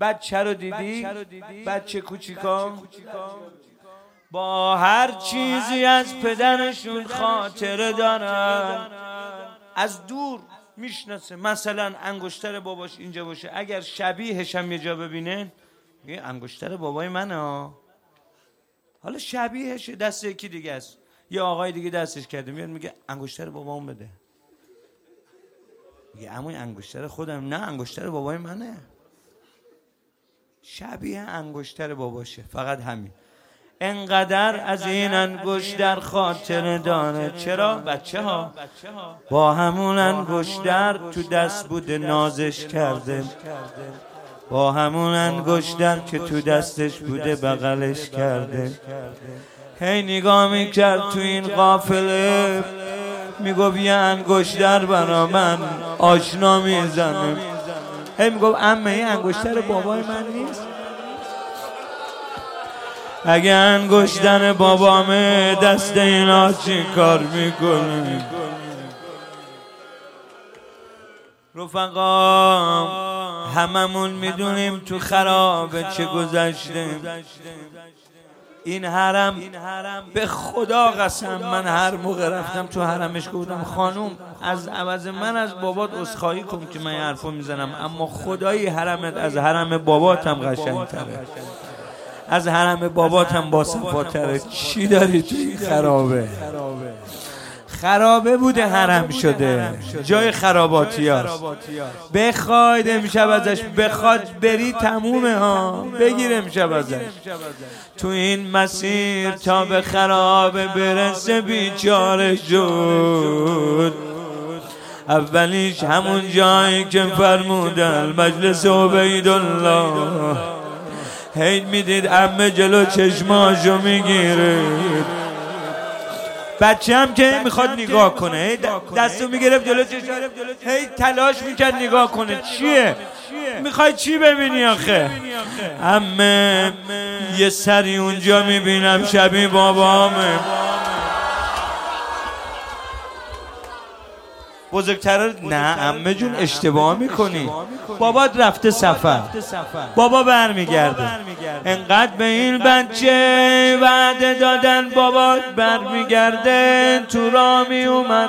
بچه رو دیدی؟ بچه کوچیکا با هر چیزی از پدرشون خاطره دارن، از دور میشناسه. مثلا انگشتر باباش اینجا باشه، اگر شبیهش هم یه جا ببینه میگه انگشتر بابای منه. حالا شبیهش دست یکی دیگه است، یه آقای دیگه دستش کرده، میاد میگه انگشتر بابام بده. میگه عمو انگشتر خودم. نه، انگشتر بابای منه. شبیه انگشتر باباشه، فقط همین. انقدر از این انگشتر خاطر داره. چرا؟ بچه ها با همون انگشتر تو دست بوده نازش کرده، با همون انگشتر که تو دستش بوده بغلش کرده. هی نگاه میکرد تو این قافله، میگفت یه انگشتر برا من آشنا میزنه. هی میگفت عمه این انگشتر بابای من نیست؟ اگه انگشتر بابامه دست اینا چی کار میکنه؟ رفقا هممون میدونیم تو خرابه چه گذشته. این حرم به خدا قسم، من هر موقع رفتم تو حرمش گفتم خانوم از عوض من از بابات عذرخواهی کن که من این حرفو میزنم، اما خدایی حرمت از حرم باباتم قشنگ‌تره، از حرم باباتم باصفاتره. چی داری تو این خرابه؟ خرابه بوده حرم شده، جای خراباتی هاست. بخواید امشب ازش بخواد بری تمومه ها، بگیر امشب ازش. تو این مسیر تا به خرابه برسه بیچاره شد. اولیش همون جایی که فرمودن مجلس عبیدالله. هی میدید عمه جلو چشماشو میگیره، بچه هم که میخواد نگاه کنه هی دستو میگرفت جلو چشم، هی تلاش میکرد نگاه کنه. چیه؟ میخوای چی ببینی آخه؟ عمه یه سری اونجا میبینم شبیه بابامه. بزرگتر نه عمه جون اشتباه میکنی، بابات رفته سفر، بابا برمیگرده. انقدر به این بچه وعده دادن بابات برمیگرده، تو راه میومد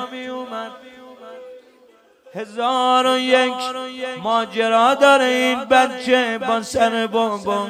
1001 ماجرا داره این بچه با سر بابا.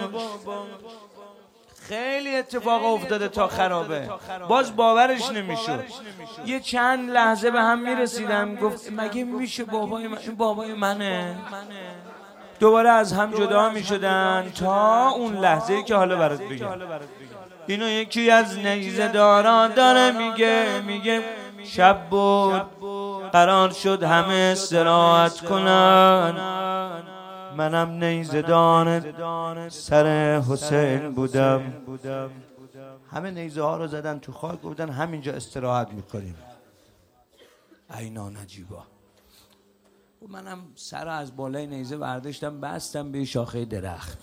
خیلی اتفاق افتاده تا خرابه، باز باورش نمیشد. یه چند لحظه به هم میرسیدم، گفت مگه میشه بابای من، بابای منه. دوباره از هم جدا میشدن تا اون لحظه‌ای که حالا برات بگم. اینو یکی از نیزه داران داره میگه شب بود قرار شد همه استراحت کنن، منم نیزه دان سر حسین بودم. همه نیزه ها رو زدن تو خاک، گفتن همینجا استراحت میکنیم. اینا نجیبا. و منم سر از بالای نیزه برداشتم بستم به شاخه درخت.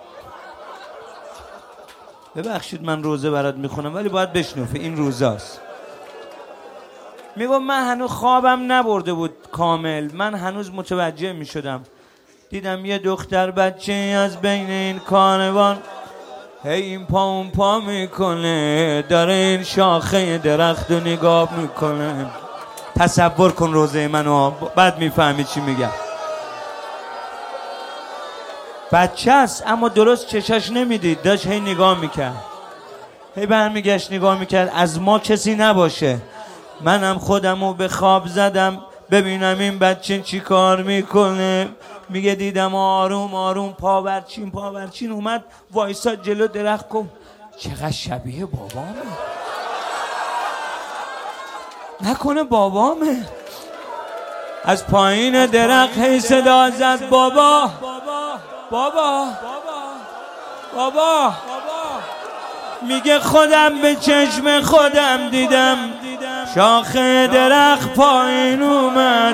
ببخشید من روزه برات میخونم ولی باید بشنوی، این روزاست. میگم من هنوز خوابم نبرده بود کامل، من هنوز متوجه میشدم. دیدم یه دختر بچه از بین این کاروان هی این پا اون پا میکنه، داره این شاخه درخت رو نگاه میکنه. تصور کن روزه منو، بعد میفهمی چی میگم. بچه است اما درست چشاش نمیدید، داشت هی نگاه میکرد، هی برمیگشت نگاه میکرد از ما کسی نباشه. منم خودمو به خواب زدم ببینم این بچه چی کار میکنه. میگه دیدم آروم آروم پاورچین اومد وایساد جلو درخت، گفت چقدر شبیه بابامه، نکنه بابامه. از پایین درخت هی صدا زد بابا بابا بابا. میگه خودم به چشم خودم دیدم شاخه درخت پایین اومد،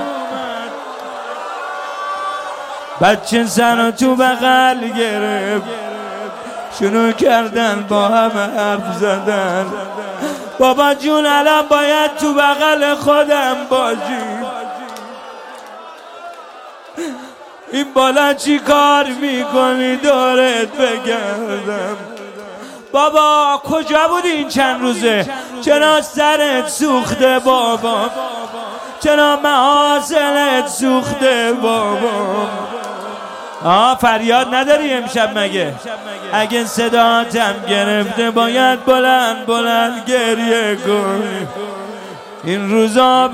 بچه سر تو بغل گرفت، شروع کردن با همه حرف زدن. بابا جون الان باید تو بغل خودم باشی. این بالا چی کار میکنی دورت بگردم؟ بابا کجا بودی این چند روزه؟ چرا سرت سوخته بابا؟ چرا محاصلت سوخته بابا؟ فریاد نداری امشب مگه؟ اگه صداتم گرفته باید بلند بلند گریه کنی. این روزا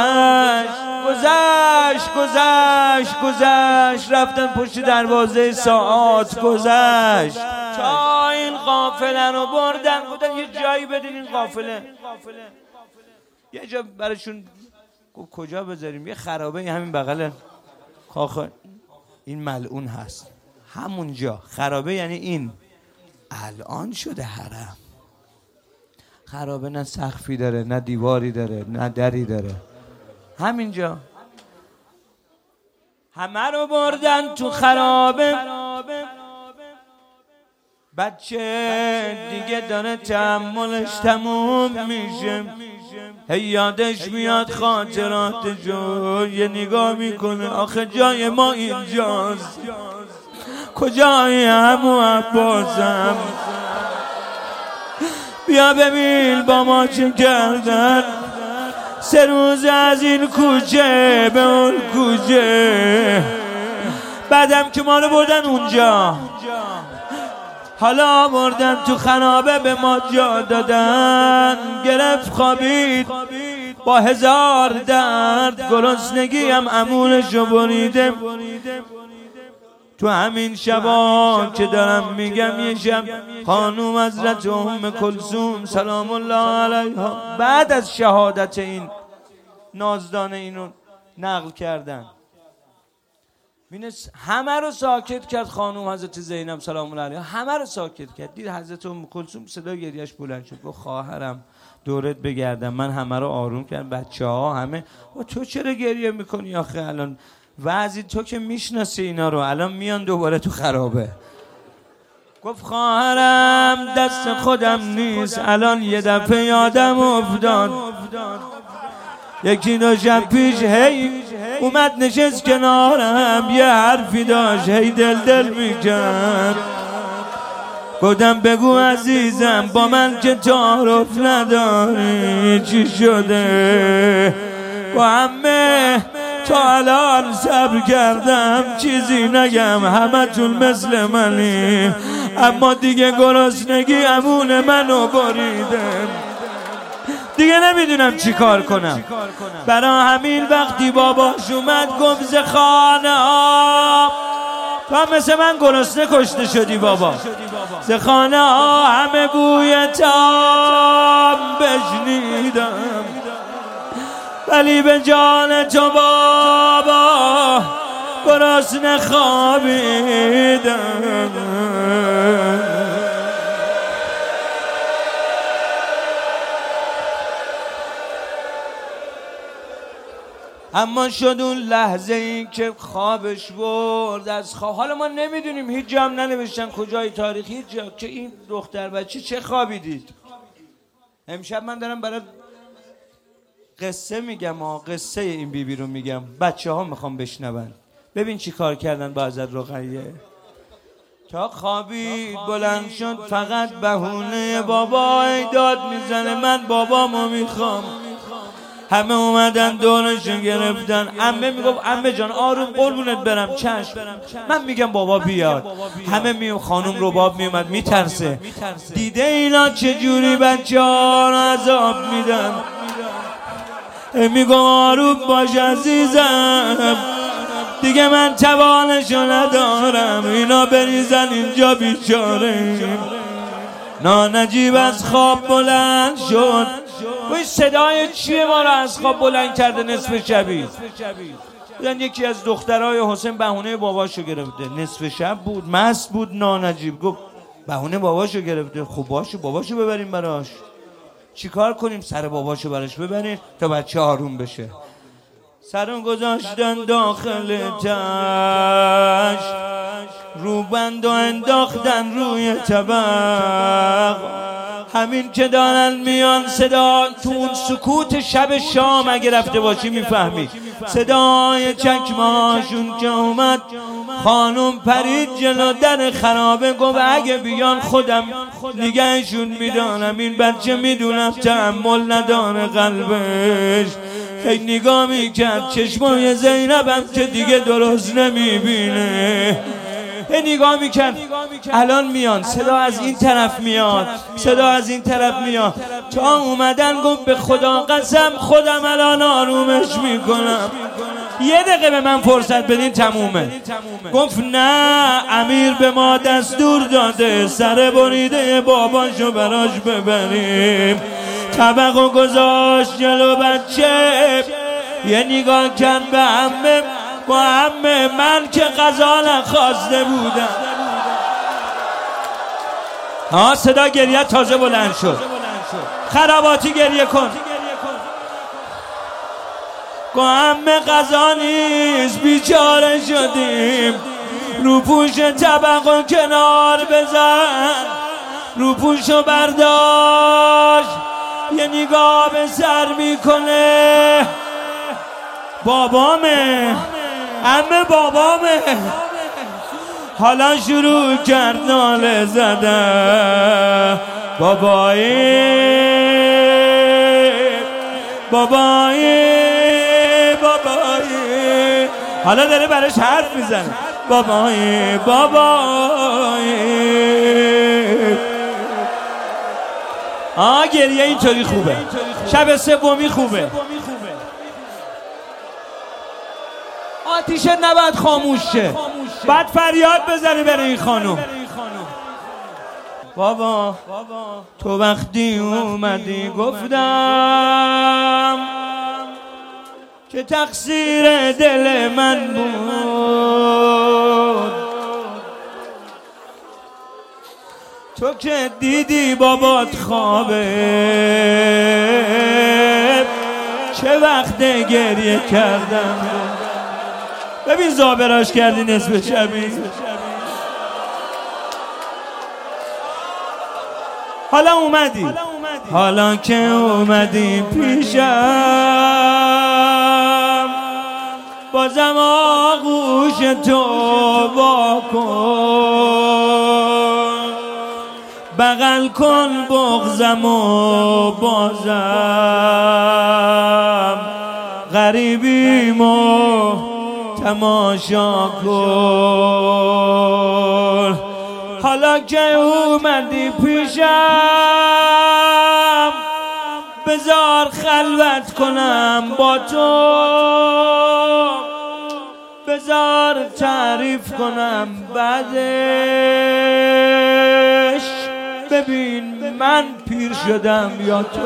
گذشت رفتن پشت دروازه ساعات گذشت تا این قافله رو بردن بودن یه جایی بدین این قافله یه جا براشون کجا بذاریم؟ یه خرابه همین بغل کاخ این ملعون هست همونجا خرابه، یعنی این الان شده حرم. خرابه نه سقفی داره نه دیواری داره نه دری داره، همینجا همه رو بردن تو خرابه. بچه دیگه داره تحملش تموم میشه، هی یادش میاد خاطرات جو، یه نگاه میکنه آخه جای ما اینجاست، کجای عمو عباسم؟ بیا ببین با ما چه کردن، 3 روز از این کوچه به اون کوچه، بعدم که ما رو بردن اونجا، حالا بردن تو خرابه به ما جا دادن. گرفت خوابید با 1000 درد، گرسنگی هم امونشو بریده. تو همین شبا که دارم میگم یه شب خانوم حضرت ام کلثوم سلام الله علیها بعد از شهادت این نازدانه اینو نقل کردن، همه رو ساکت کرد. خانوم حضرت زینب سلام الله علیها همه رو ساکت کرد. دید حضرت ام کلثوم صدای گریهش بلند شد، گفت خواهرم دورت بگردم. من همه رو آروم کردم، بچه‌ها همه و تو چرا گریه میکنی آخه؟ الان وضعی تو که میشناسی اینا رو، الان میان دوباره تو خرابه. گفت خواهرم دست خودم نیست، الان یه دفعه یادم افتاد، 1-2 شب پیش هی اومد نشست کنارم، یه حرفی داشت هی دل میکرد. گفتم بگو عزیزم با من که تعارف نداری چی شده؟ با همه تا الان صبر کردم چیزی نگم، همه تون مثل منی، اما دیگه گرسنگی امون منو بریدم، دیگه نمیدونم چی کار کنم. برا همین وقتی باباش اومد گفت ز خانه ها، تو هم مثل من گرسنه کشته شدی بابا، ز خانه ها همه بوی تام بشنیدم، ولی به جان تو بابا گرسنه خوابیدم. اما شد اون لحظه این که خوابش برد از خواب. حالا ما نمیدونیم، هیچ جا هم ننوشتن کجای تاریخ، هیچ جا که این دختر بچه چه خوابی دید. امشب من دارم برای قصه میگم، قصه این بیبی رو میگم، بچه ها میخوام بشنون. ببین چی کار کردن با حضرت رقیه. تا خوابید بلند شد، فقط بهونه بابا داد میزنه من بابامو میخوام. همه اومدن دورشو گرفتن. عمه میگفت عمه جان آروم قربونت برم، چشم. من میگم بابا بیاد. همه خانم رباب میومد میترسه، دیده اینا چجوری بچه ها رو عذاب میدن. میگم آروم باش عزیزم، دیگه من توانشو ندارم، اینا بریزن اینجا بیچاره. نانجیب از خواب بلند شد. وای صدای چیه ما رو از خواب بلند کرده نصف شبی؟ بودن یکی از دخترای حسین بهونه باباشو گرفته، نصف شب بود، مست بود. نانجیب گفت بهونه باباشو گرفته، خب باشه باباشو ببریم براش. چیکار کنیم؟ سر باباشو براش ببریم تا بچه آروم بشه. سرم گذاشتن داخل تش، روبند و انداختن روی طبق. همین که دارن میان صدا تو اون سکوت شب شام اگه رفته باشی میفهمی صدای چکماشون که اومد خانم پرید جلو در خرابه گفت اگه بیان خودم نگهشون میدانم این بچه میدونم تحمل نداره قلبش خیلی نگاه میکرد چشمای زینبم که دیگه درست نمیبینه نگاه میکرد الان میان صدا از این طرف میاد صدا از این طرف میاد تا اومدن گفت به خدا قسم خودم الان آرومش میکنم یه دقیقه به من فرصت بدین تمومه گفت نه امیر به ما دستور داده سر بریده باباشو براش ببریم طبقو گذاشت جلو بچه یه نگاه کرد به عمه با عمه من که غذا نخواسته بودم صدا گریه تازه بلند شد خراباتی گریه کن با عمه غذا نیست بیچاره شدیم رو پوش طبق کنار بزن رو پوشو برداشت یه نگاه به سر میکنه بابامه عمه بابامه حالا شروع کرد ناله زدن بابایی بابایی بابایی حالا داره براش حرف میزنه بابایی بابایی گریه اینطوری خوبه شب سومی خوبه آتیشه نباید خاموش شه بعد فریاد بزنه بره این خانم بابا تو وقتی اومدی گفتم که تقصیر دل من بود تو که دیدی بابات خوابه چه وقت گریه کردم ببین زابراش کردی نصف شبی حالا اومدی حالا که اومدی پیشم بازم آغوش تو با کن بغل کن بغضم و بازم غریبیمو تماشا کن حالا که اومدی پیشم بذار خلوت کنم با تو بذار تعریف کنم بعدش ببین من پیر شدم یا تو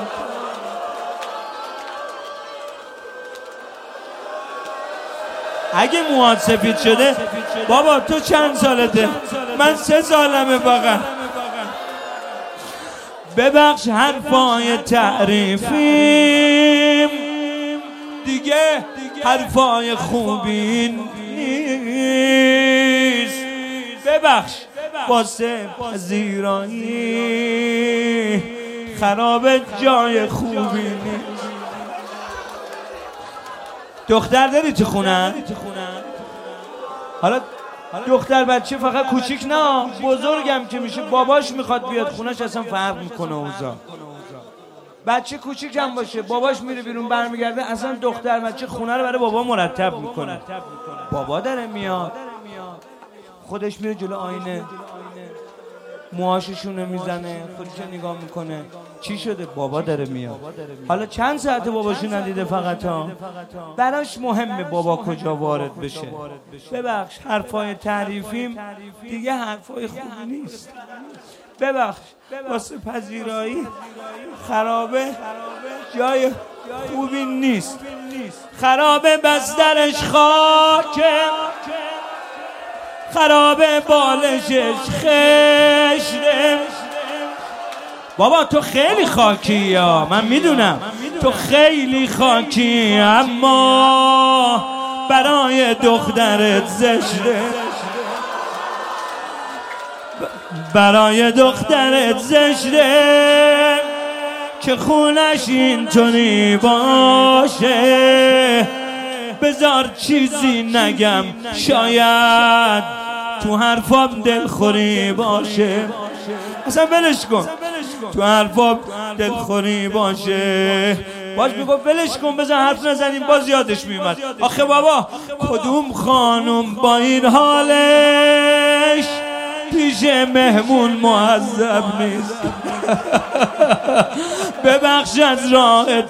اگه موهات سفید شده بابا تو چند سالته من 3 سالمه فقط ببخش حرفای تعریفیم دیگه حرفای خوبی نیست ببخش واسه پذیرایی خراب جای خوبی نیست دختر داری تو خونه؟ حالا دختر بچه فقط کوچیک نه بزرگم که میشه باباش میخواد بیاد خونهش اصلا فرق میکنه اوضاع بچه کوچیک هم باشه باباش میره بیرون برمیگرده اصلا دختر بچه خونه رو برای بابا مرتب میکنه بابا داره میاد خودش میره جلو آینه موهاشونو میزنه خودش نگاه میکنه چی شده بابا داره میاد حالا چند ساعت باباشو ندیده فقط ها براش مهمه بابا کجا وارد بشه ببخش حرفای تعریفیم دیگه حرفای خوبی نیست ببخش واسه پذیرایی خرابه جای خوبی نیست خرابه بسترش خاکه خرابه بالشش خشته بابا تو خیلی خاکی یا من میدونم تو خیلی خاکی اما برای دخترت زشته برای دخترت زشته که خونش اینطوری باشه. بذار چیزی نگم شاید تو حرفام دلخوری باشه. اصلا ولش کن، تو حرفام دلخوری باشه. باز میگفت ولش کن بذار حرف نزنیم، باز یادش میومد آخه بابا کدوم خانم با این حالش پیش مهمون معذب نیست. ببخش از راه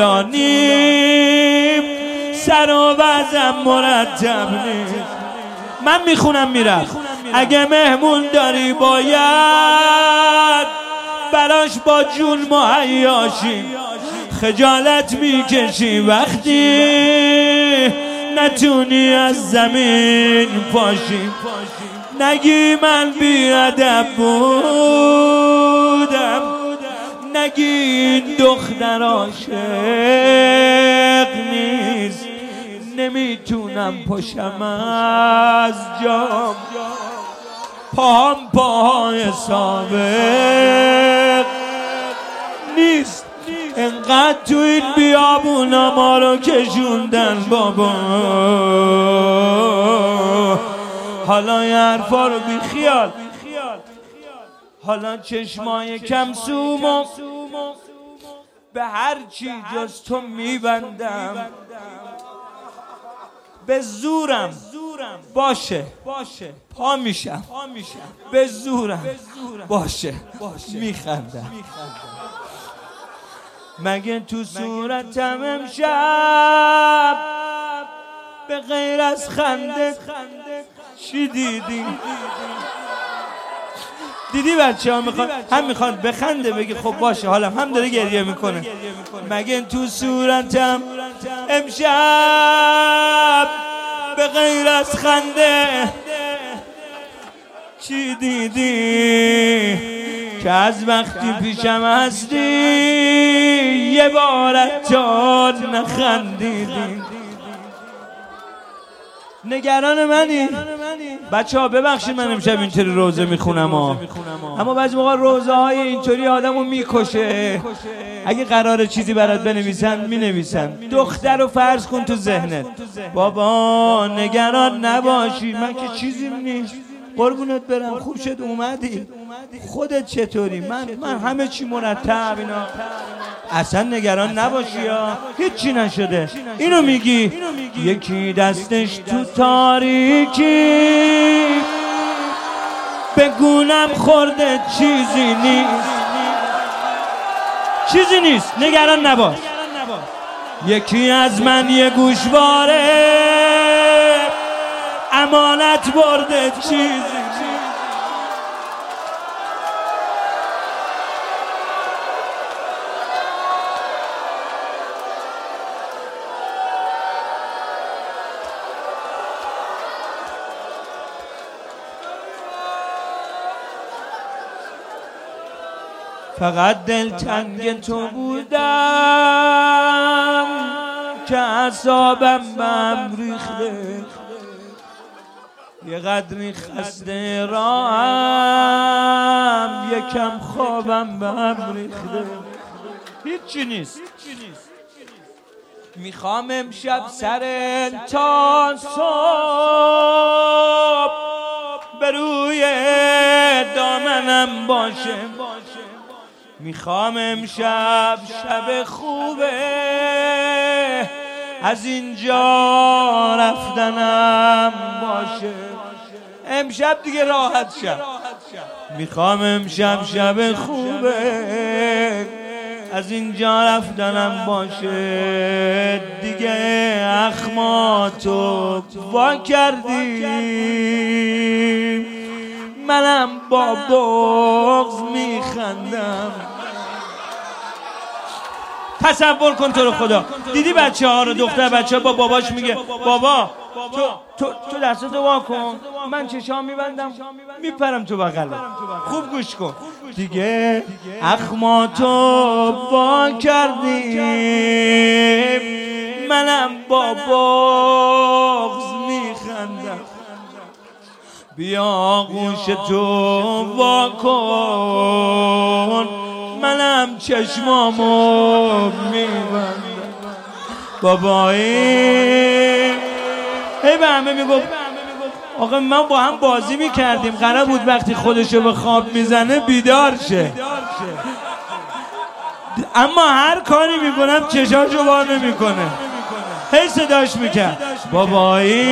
طولانی سر و وضعم مرتب نیست. من میخونم میرم. اگه مهمون داری باید براش با جون مهیاشی. خجالت میکشی وقتی نتونی از زمین پاشی. نگی من بیادب بودم، نگی این دختر عاشق نیست. نمیتونم پاشم از جام، پاهم پاهای سابق نیست. انقدر تو این بیابونا ما رو کشوندن بابا، حالا یه حرفا رو بی خیال. حالا چشمای کم سومو به هر چی جز تو میبندم. به زورم باشه پا میشم، به زورم باشه میخندم. مگه تو صورتم امشب به غیر از خنده چی دیدی؟ دیدی بچه ها هم میخوان بخنده بگی خب باشه حالا هم داره گریه میکنه. مگه تو صورتم امشب به غیر از خنده چی دیدی؟ که از وقتی پیشم هستی یه بارت تا نخندیدی. نگران منی بچه ها. ببخشید من امشب اینطوری روزه میخونم اما بعضی موقع روزه های اینطوری آدم رو میکشه. اگه قراره چیزی برات بنویسن مینویسن. دختر رو فرض کن تو ذهنت. بابا نگران نباشی من که چیزیم نیست، قربونت برم، خوب شد اومدی. خودت چطوری؟ من همه چی مرتب اینا. اصلا نگران نباشی ها، هیچی نشده. اینو میگی یکی دستش تو تاریکی به گونم خورده چیزی نیست نگران نباش. یکی از من یه گوشواره امانت برده چیزی. فقط دلتنگ تو بودم که اعصابم بهم ریخته. یه قدری خسته راهم یکم خوابم بهم ریخته. هیچی نیست. میخوام امشب سر تا صبح به روی دامنم باشه. میخوام امشب شب خوبه از اینجا رفتنم باشه. امشب دیگه راحت شم. میخوام امشب شب خوبه از اینجا رفتنم باشه. دیگه اخماتو وا کردی منم با بغض میخندم. تصور کن تو رو خدا. دیدی بچه ها رو، دختر بچه ها با باباش میگه بابا تو دستتو وا کن من چشام میبندم میپرم تو بغلم. خوب گوش کن. دیگه اخماتو وا کردیم منم با بغض میخندم. بیا گوش تو وا کن، منم چشمامو میبندم. بابایی هی به همه میگفت آقا من با هم بازی میکردیم، قرار بود وقتی خودشو به خواب میزنه بیدار شه، اما هر کاری میکنم چشاشو وا نمیکنه. هی صداش میکرد بابایی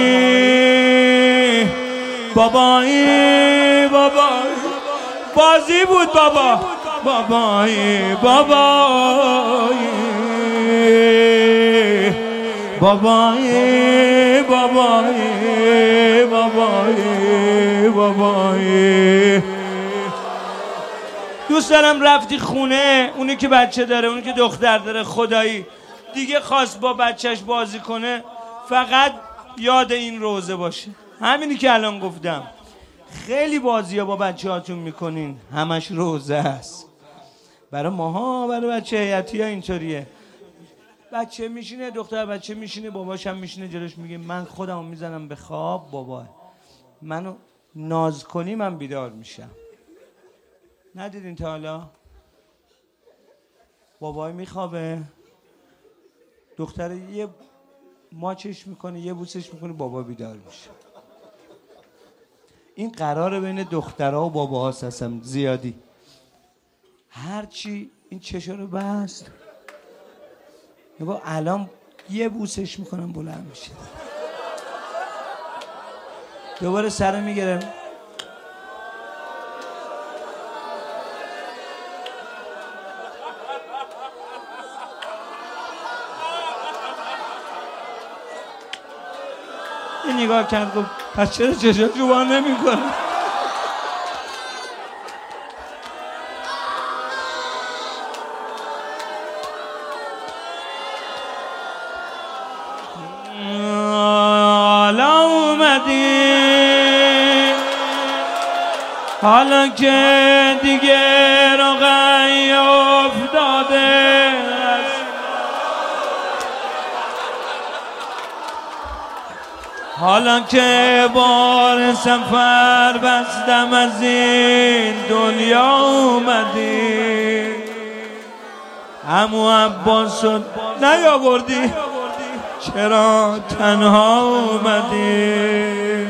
بابایی بابایی. بازی بود بابا. بابایی بابایی بابایی بابایی بابایی بابایی. دوست دارم رفتی خونه، اونی که بچه داره، اونی که دختر داره، خدایی دیگه خواست با بچهش بازی کنه فقط یاد این روزه باشه. همینی که الان گفتم. خیلی بازی ها با بچه هاتون میکنین همش روزه است. برای ماها، برای بچه هیئتی ها اینطوریه. بچه میشینه، دختر بچه میشینه، باباش هم میشینه جلوش، میگه من خودمو میزنم به خواب، بابا منو ناز کنی من بیدار میشم. ندیدین تا حالا؟ بابای میخوابه، دختر یه ماچش میکنه، یه بوسش میکنه، بابا بیدار میشه. این قراره بین دخترها و باباهاست اصلا زیادی. هرچی این چشا رو بست نگاه الان یه بوسش میکنم بلند میشه، دوباره سر میگیرم، این نگاه کرد گفت پس چرا چشاشو وا نمیکنه؟ حالا اومدی، حالا که دیگه روغن افتاده، حالا که بار سفر بستم از این دنیا اومدی، عمو عباسو نیاوردی، چرا تنها اومدی؟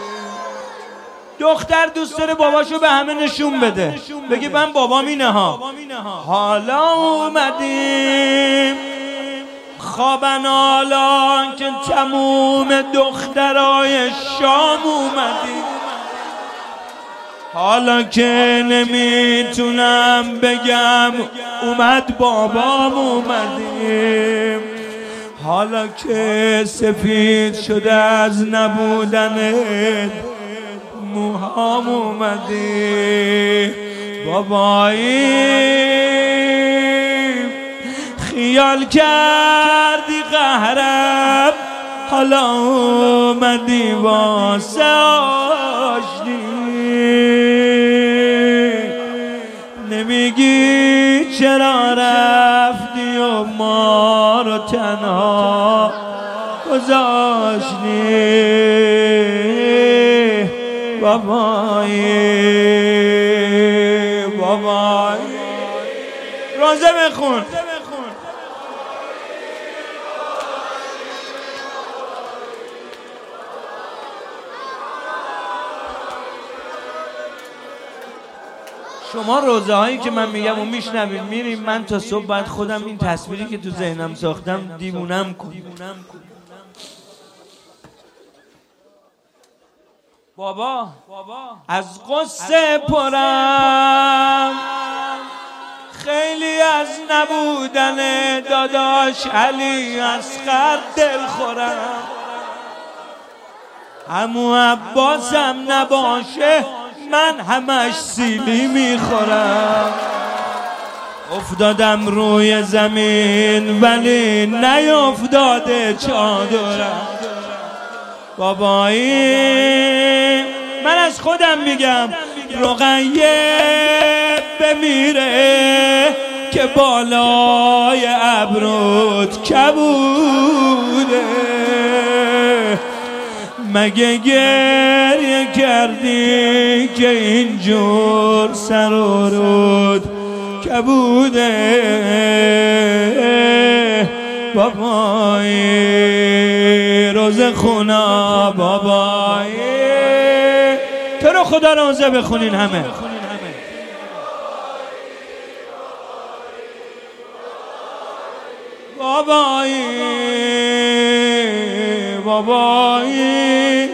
دختر دوست داره باباشو به همه نشون بده، بگه من بابام اینه ها. حالا اومدیم خوابن، حالا که تموم دخترای شام اومدیم، حالا که نمیتونم بگم اومد بابام اومدیم، حالا که سفید شده از نبودنت موهام اومدی، بابایی خیال کردی قهرم، حالا اومدی واسه آشتی، نمیگی چرا رفتی و ما رو تنها گذاشتی، بابایی بابایی. روزه بخون. شما روزه هایی که من میگم و میشنوید میریم، من تا صبح بعد خودم این تصویری که تو ذهنم ساختم دیوونم کن. بابا از قصه پرم، خیلی از نبودن داداش علی اصغر دل خورم، عمو عباسم نباشه من همش سیلی میخورم، افتادم روی زمین ولی نیافتاده چادرم، بابایی من از خودم میگم رقیه بمیره که بالای ابروت کبوده، مگه گریه کردی که اینجور سر و رود کبوده بابایی روز خونا بابایی تو رو خدا روزه بخونین همه بابایی بابایی